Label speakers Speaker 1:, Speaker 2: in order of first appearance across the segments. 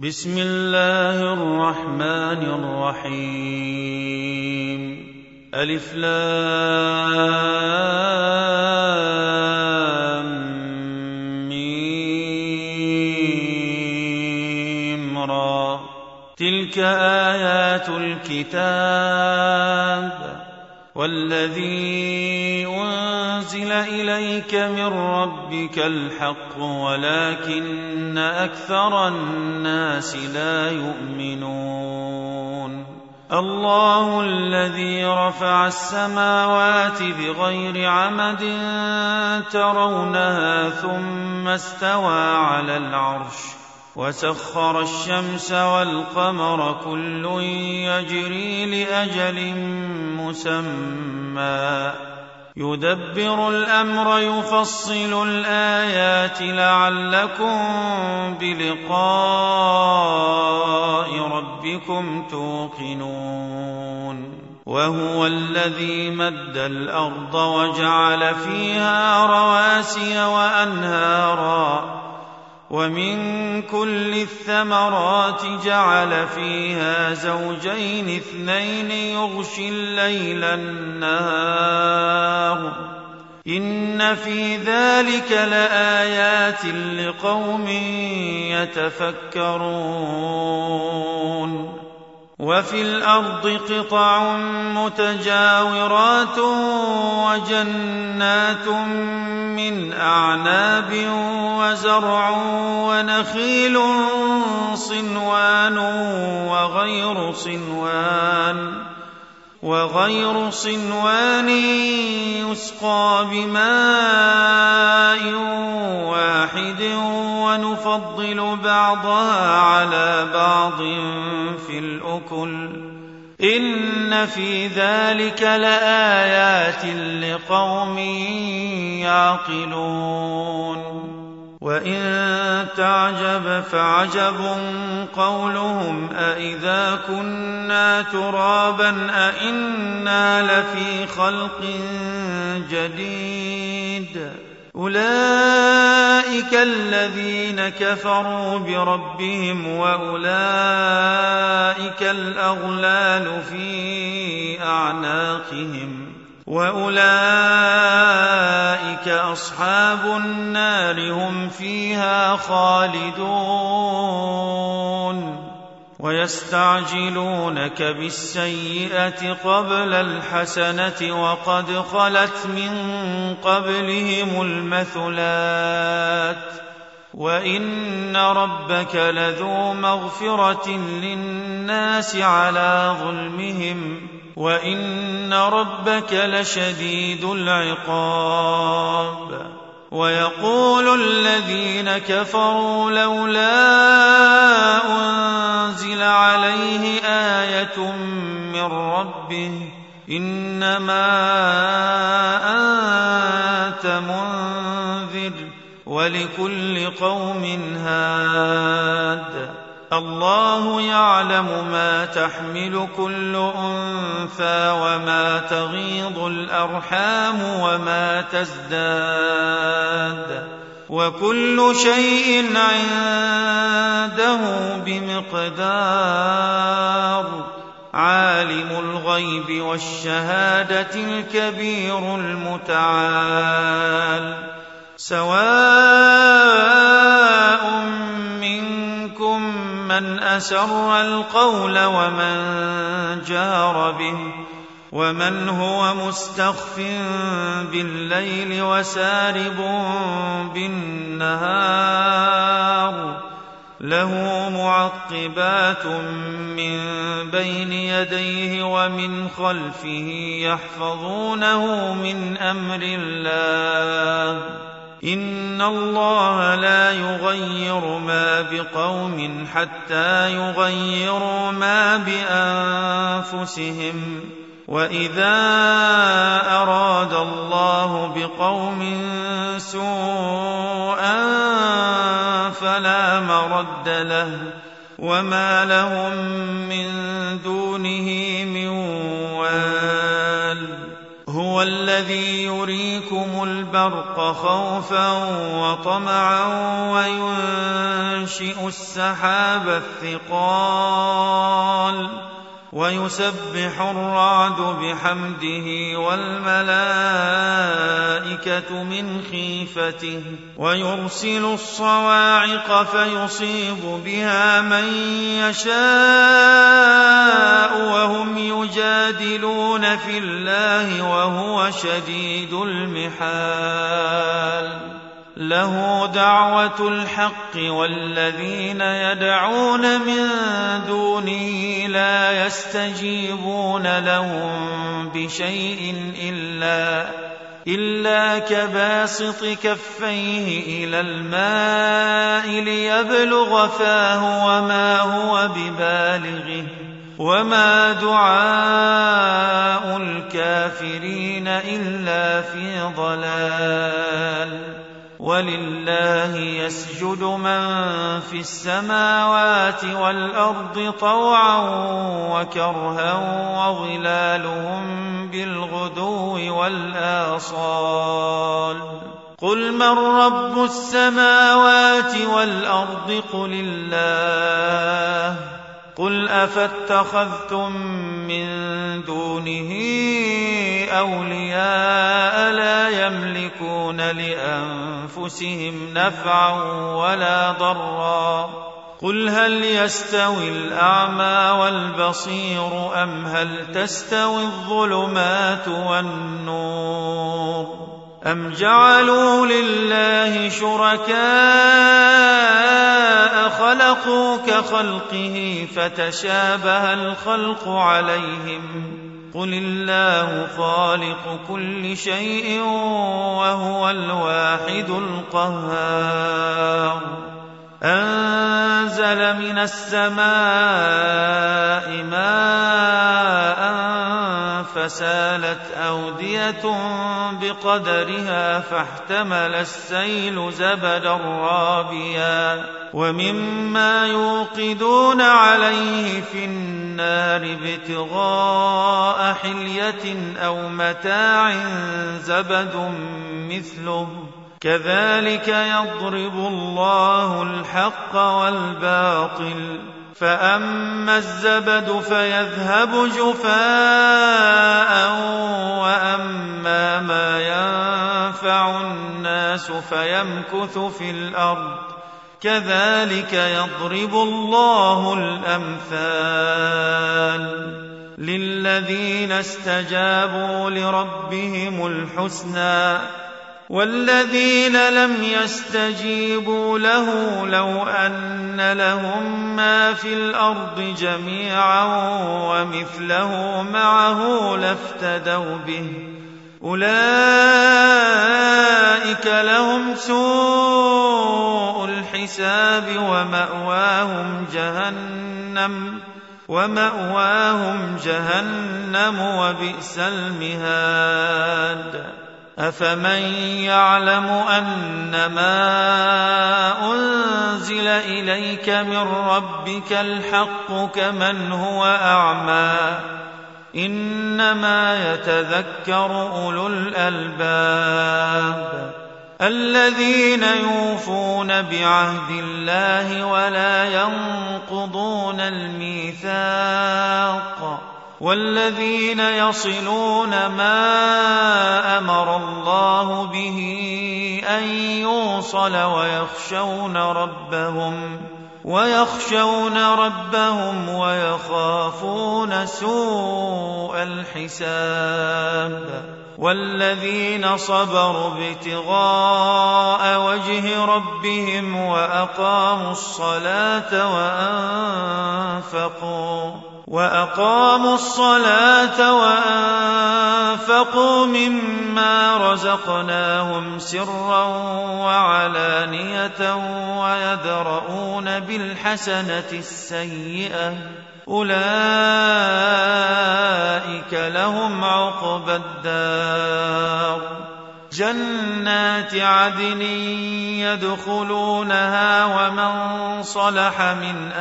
Speaker 1: بسم الله الرحمن الرحيم ألف لام ميم را تلك آيات الكتاب والذي أنزل إليك من ربك الحق ولكن أكثر الناس لا يؤمنون الله الذي رفع السماوات بغير عمد ترونها ثم استوى على العرش وسخر الشمس والقمر كل يجري لأجل مسمى يدبر الأمر يفصل الآيات لعلكم بلقاء ربكم توقنون وهو الذي مد الأرض وجعل فيها رواسي وأنهارا ومن كل الثمرات جعل فيها زوجين اثنين يغشي الليل النهار إن في ذلك لآيات لقوم يتفكرون وفي الأرض قطع متجاورات وجنات من أعناب وزرع ونخيل صنوان وغير صنوان يسقى بماء واحد ونفضل بعضها على بعض في الأكل إن في ذلك لآيات لقوم يعقلون وإن تعجب فعجب قولهم أإذا كنا ترابا أإنا لفي خلق جديد أولئك الذين كفروا بربهم وأولئك الأغلال في أعناقهم وأولئك أصحاب النار هم فيها خالدون ويستعجلونك بالسيئة قبل الحسنة وقد خلت من قبلهم المثلات وإن ربك لذو مغفرة للناس على ظلمهم وإن ربك لشديد العقاب ويقول الذين كفروا لولا أنزل عليه آية من ربه إنما أنت منذر ولكل قوم هاد الله يعلم ما تحمل كل أنثى وما تغيض الأرحام وما تزداد وكل شيء عنده بمقدار عالم الغيب والشهادة الكبير المتعال سواء منكم من أسر القول ومن جار به ومن هو مستخف بالليل وسارب بالنهار له معقبات من بين يديه ومن خلفه يحفظونه من أمر الله إن الله لا يغير ما بقوم حتى يغيروا ما بأنفسهم وإذا أراد الله بقوم سوءا فلا مرد له وما لهم من دونه من وال هو هو الذي يريكم البرق خوفا وطمعا وينشئ السحاب الثقال ويسبح الرعد بحمده والملائكة من خيفته ويرسل الصواعق فيصيب بها من يشاء وهم يجادلون في الله وهو شديد المحال له دعوة الحق والذين يدعون من دونه لا يستجيبون لهم بشيء إلا كباسط كفيه إلى الماء ليبلغ فاه وما هو ببالغه وما دعاء الكافرين إلا في ضلال ولله يسجد من في السماوات والأرض طوعا وكرها وظلالهم بالغدو والآصال قل من رب السماوات والأرض قل الله قل أفاتخذتم من دونه أولياء لا يملكون لأنفسهم نفعا ولا ضرا قل هل يستوي الأعمى والبصير أم هل تستوي الظلمات والنور أم جعلوا لله شركاء خلقوا كخلقه فتشابه الخلق عليهم قل الله خالق كل شيء وهو الواحد القهار أنزل من السماء ماء فسالت أودية بقدرها فاحتمل السيل زبدا رابيا ومما يوقدون عليه في النار ابتغاء حلية أو متاع زبد مثله كذلك يضرب الله الحق والباطل فأما الزبد فيذهب جفاء وأما ما ينفع الناس فيمكث في الأرض كذلك يضرب الله الأمثال للذين استجابوا لربهم الحسنى والذين لم يستجيبوا له لو أن لهم ما في الأرض جميعا ومثله معه لافتدوا به أولئك لهم سوء الحساب ومأواهم جهنم وبئس المهاد أفمن يعلم أنما أنزل إليك من ربك الحق كمن هو أعمى إنما يتذكر أولو الألباب الذين يوفون بعهد الله ولا ينقضون الميثاق والذين يصلون ما أمر الله به أن يوصل ويخشون ربهم ويخافون سوء الحساب والذين صبروا ابتغاء وجه ربهم وأقاموا الصلاة وأنفقوا مما رزقناهم سرا وعلانية ويدرؤون بالحسنة السيئة أولئك لهم عقبى الدار جنات عدن يدخلونها ومن صلح من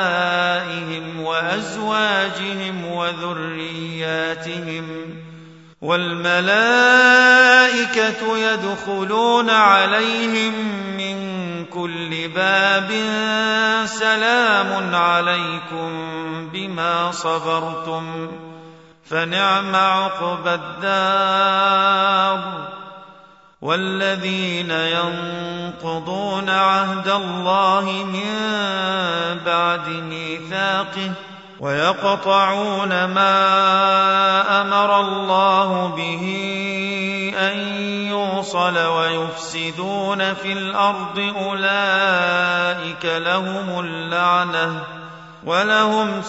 Speaker 1: آبائهم وأزواجهم والملائكة يدخلون عليهم من كل باب سلام عليكم بما صبرتم فنعم عقبى الدار. والذين ينقضون عهد الله من بعد ميثاقه ويقطعون ما أمر الله به أن يوصل ويفسدون في الأرض أولئك لهم اللعنة ولهم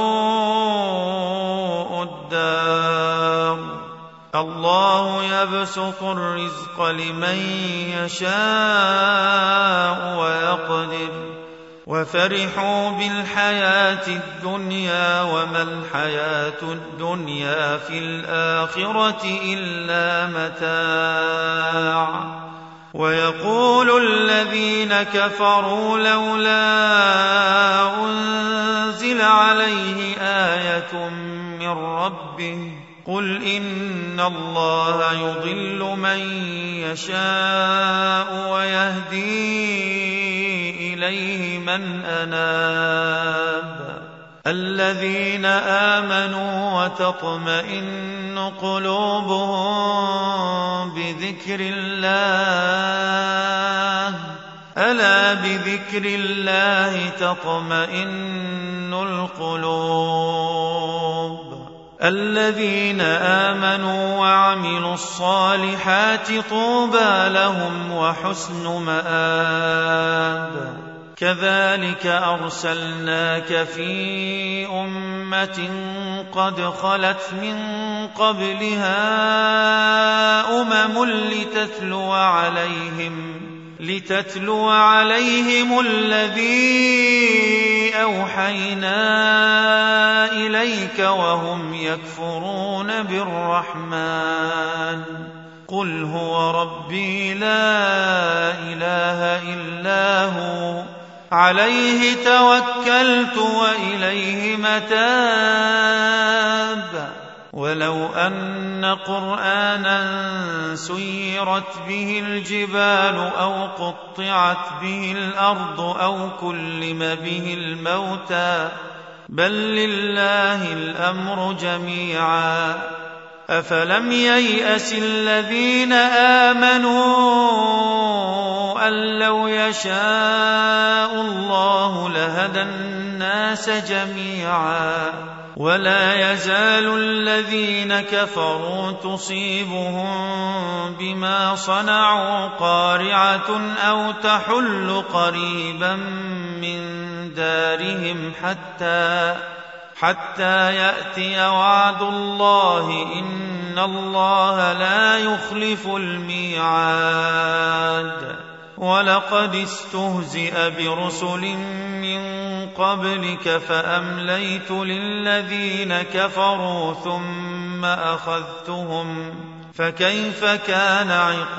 Speaker 1: سوء الدار. الله يبسط الرزق لمن يشاء ويقدر وفرحوا بالحياة الدنيا وما الحياة الدنيا في الآخرة إلا متاع. ويقول الذين كفروا لولا أنزل عليه آية من ربه قل إن الله يضل من يشاء ويهدي إليه من أناب. الذين آمنوا وتطمئن قلوبهم بذكر الله ألا بذكر الله تطمئن القلوب. الذين آمنوا وعملوا الصالحات طوبى لهم وحسن مآب. كذلك أرسلناك في أمة قد خلت من قبلها لتتلو عليهم الذي أوحينا إليك وهم يكفرون بالرحمن قل هو ربي لا إله إلا هو عليه توكلت وإليه متاب. ولو أن قرآنا سيرت به الجبال أو قطعت به الأرض أو كلم به الموتى بل لله الأمر جميعا أفلم ييأس الذين آمنوا أن لو يشاء الله لهدى الناس جميعا ولا يزال الذين كفروا تصيبهم بما صنعوا قارعة أو تحل قريبا من دارهم حتى يأتي وعد الله إن الله لا يخلف الميعاد. ولقد استهزئ برسل من قبلك فأمليت للذين كفروا ثم أخذتهم فكيف كان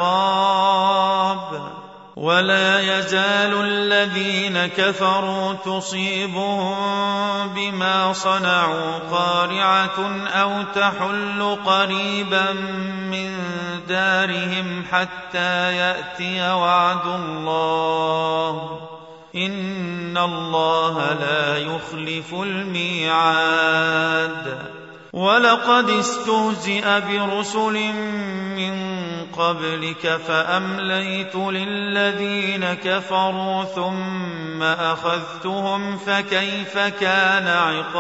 Speaker 1: عقاب. ولا يزال الذين كفروا تصيبهم بما صنعوا قارعة أو تحل قريبا من دارهم حتى يأتي وعد الله إن الله لا يخلف الميعاد. ولقد استهزئ برسل من قبلك فأمليت للذين كفروا ثم أخذتهم فكيف كان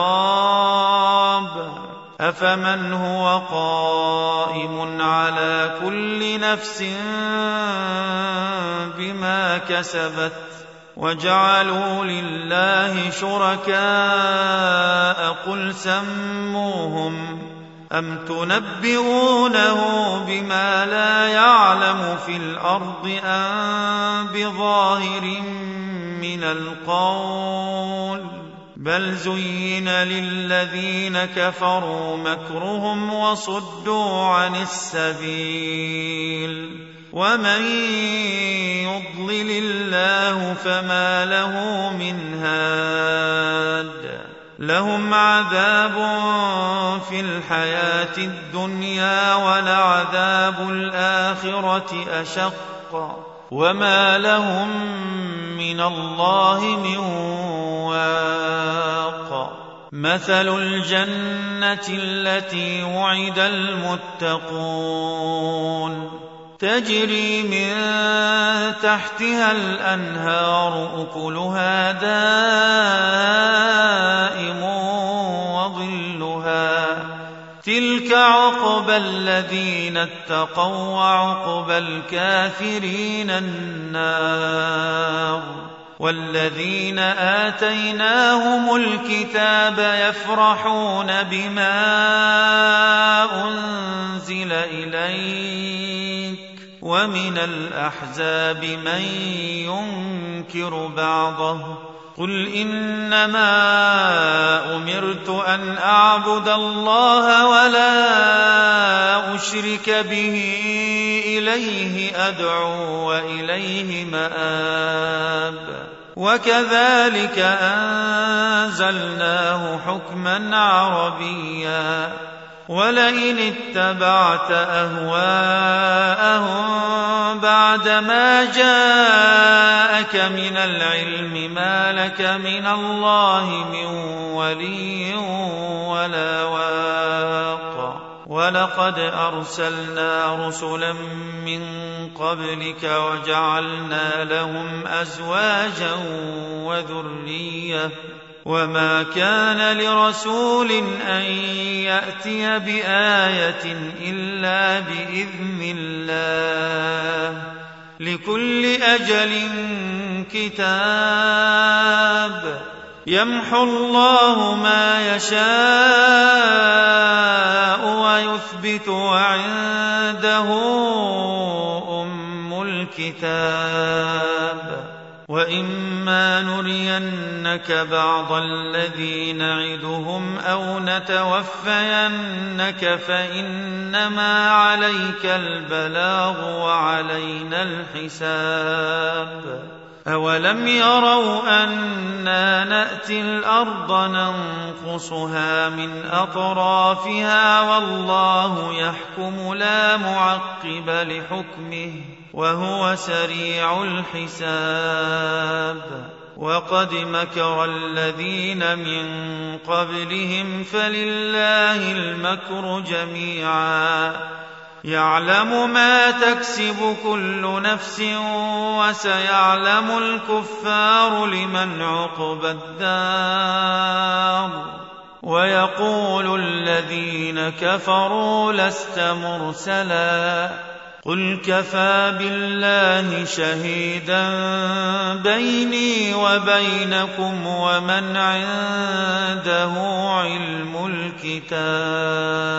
Speaker 1: عقاب. أفمن هو قائم على كل نفس بما كسبت وجعلوا لله شركاء قل سموهم أم تنبئونه بما لا يعلم في الأرض أم بظاهر من القول بل زين للذين كفروا مكرهم وصدوا عن السبيل ومن يضلل الله فما له من هاد. لهم عذاب في الحياة الدنيا ولعذاب الآخرة أشق وما لهم من الله من واق مثل الجنة التي وعد المتقون تجري من تحتها الأنهار أكلها دائم وظلها تلك عقبى الذين اتقوا وعقبى الكافرين النار والذين آتيناهم الكتاب يفرحون بما أنزل إليك ومن الأحزاب من ينكر بعضه قل إنما أمرت أن أعبد الله ولا أشرك به إليه أدعو وإليه مآب وكذلك أنزلناه حكما عربيا ولئن اتبعت أهواءهم بعدما جاءك من العلم ما لك من الله من ولي ولا واق ولقد أرسلنا رسلا من قبلك وجعلنا لهم أزواجا وذرية وما كان لرسول أن يأتي بآية إلا بإذن الله لكل أجل كتاب يمحو الله ما يشاء ويثبت وعنده أم الكتاب وإما نرينك بعض الذي نعدهم أو نتوفينك فإنما عليك البلاغ وعلينا الحساب أولم يروا أنا نأتي الأرض ننقصها من أطرافها والله يحكم لا معقب لحكمه وهو سريع الحساب وقد مكر الذين من قبلهم فلله المكر جميعا يعلم ما تكسب كل نفس وسيعلم الكفار لمن عقبى الدار ويقول الذين كفروا لست مرسلا قل كفى بالله شهيدا بيني وبينكم ومن عنده علم الكتاب